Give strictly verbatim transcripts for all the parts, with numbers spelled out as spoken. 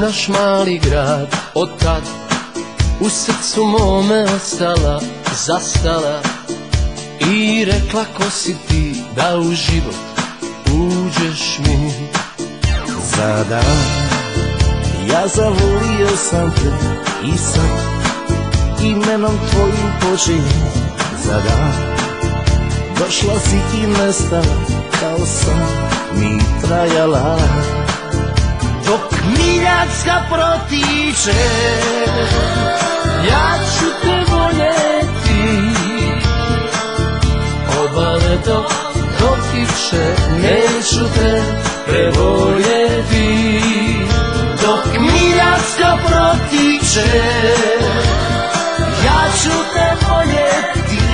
naš mali grad. Od tad u srcu mome ostala, zastala i rekla ko si ti da u život uđeš mi. Za dan ja zavolio sam te i sad imenom tvojim počinjem. Za dan došla si i nestala, kao sam mi trajala. Dok miljacka protiče, ja ću te voljeti. Obale dok dotiče, neću te prevoljeti. Dok miljacka protiče, ja ću te voljeti.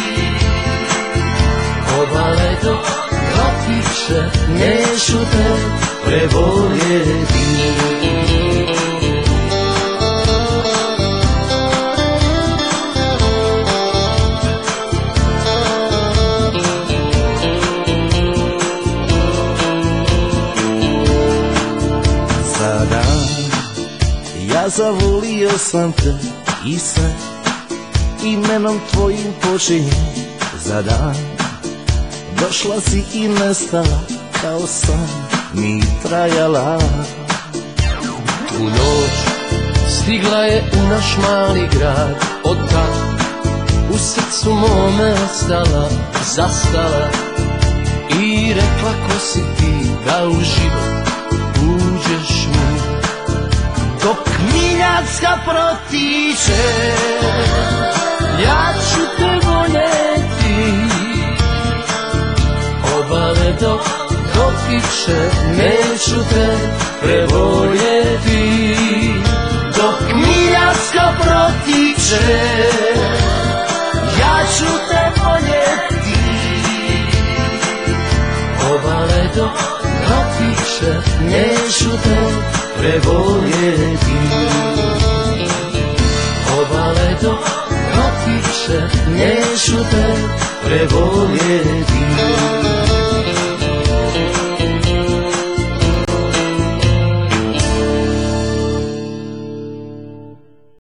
Obale dok dotiče, neću te prevoljeti. Za dan ja zavolio sam te i sve imenom tvojim počinjem. Za dan došla si i nestala, kao sam mi trajala. Tu noć stigla je u naš mali grad. Od tad u srcu mome ostala, zastala i rekla ko si ti da u život uđeš mi. Dok miljacka protiče, ja ću te voljeti. Obale dok dotiče, neću te prevoljeti. Dok miljacka protiče, ja ću te voljeti. Obale dok dotiče, neću te prevoljeti. Obale dok dotiče, neću te prevoljeti.